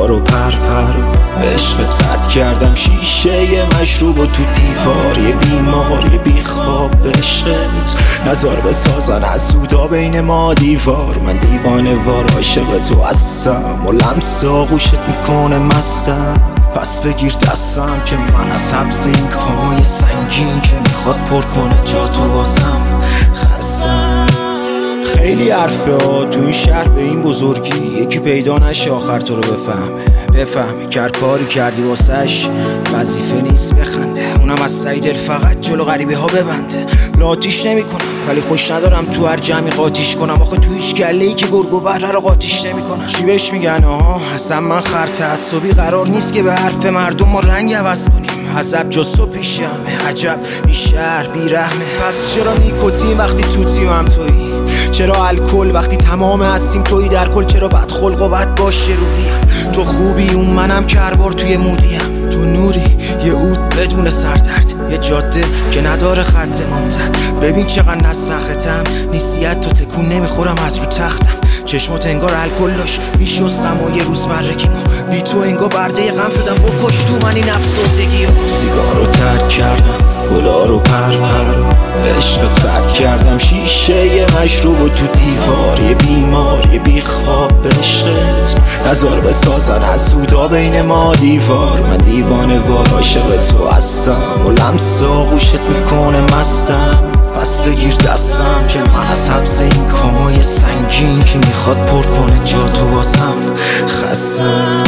گلا رو پر و عشقت پرت کردم شیشه مشروب و تو دیوار یه بیمار یه بیخواب عشقت نظر بسازن از سودا بین ما دیوار. من دیوانه وار عاشق تو هستم و لمس آغوشت میکنه مستم. پس بگیر دستم که من از حبس این کامای سنگین که میخواد پر کنه جا تو واسم خستم. خیلی حرفه ها تو این شهر به این بزرگی یکی پیدا نشه آخر تو رو بفهمی که هر کاری کردی واسش وظیفه نیست بخنده. اونم از سعی دل فقط جلو غریبه ها ببنده. لاتیش نمی کنم ولی خوش ندارم تو هر جمعی قاطیش کنم. آخه تو هیچ گله‌ای که گرگ و بره رو قاطیش نمی کنم. چی بهش میگن اصلا من خر تعصبی قرار نیست که به حرف مردم ما رنگ عوض کنیم. عذب جز تو پیشمه عجب این شهر بیرحمه. پس چرا نیکوتین وقتی توتیم هم تویی؟ چرا الکل وقتی تمام هستیم تویی در کل؟ چرا بد خلق و بد باشه روحیم؟ تو خوبی اون منم کربار توی مودیم. تو نوری یه عود بدون سردرد یه جاده که نداره خط ممتد. ببین چقدر نسختم نیستیت تو تکون نمیخورم از رو تختم. چشمات انگار الکل داشت میشستم و یه روز مرگیم و بی تو انگار برده غم شدم بکش تو من این افسردگی. سیگار رو ترک کردم گلا رو پر و عشقت پرت کردم شیشه مشروب و تو دیوار یه بیمار یه بیخواب عشقت نظر بسازن از سودا بین ما دیوار. من دیوانه وار عاشق تو هستم و لمس آغوشت میکنه مستم. پس بگیر دستم که من از حبس این کامای سنگین که میخواد پر کنه جا تو واسم خستم.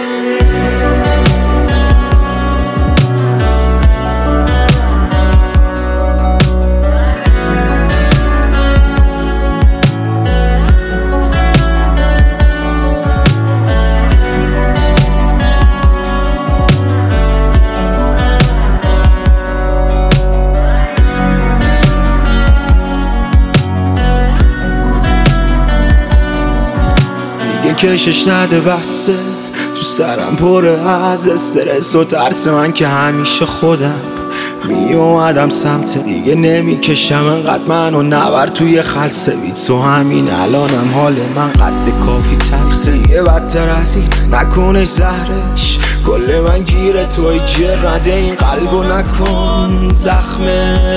کشش نده بسته تو سرم پره از استرس و ترس من که همیشه خودم می اومدم سمت دیگه نمیکشم انقدر منو نبر توی خلصوید. تو همین الانم حال من قد کافی تلخه یه بدتر از این نکنش زهرش کل من گیره توی جرده این قلبو نکن زخمش.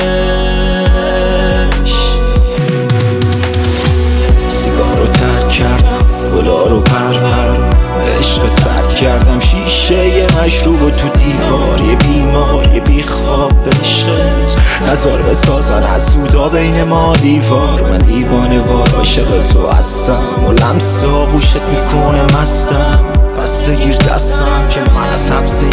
سیگار رو ترک کردم گلا رو پر عشقت پرت کردم شیشه مشروب و تو دیوار یه بیمار یه بیخواب عشقت نظر بسازن از سودا بین ما دیوار. من دیوانه وار عاشق تو هستم و لمس آغوشت میکنه مستم. پس بگیر دستم که من از حبس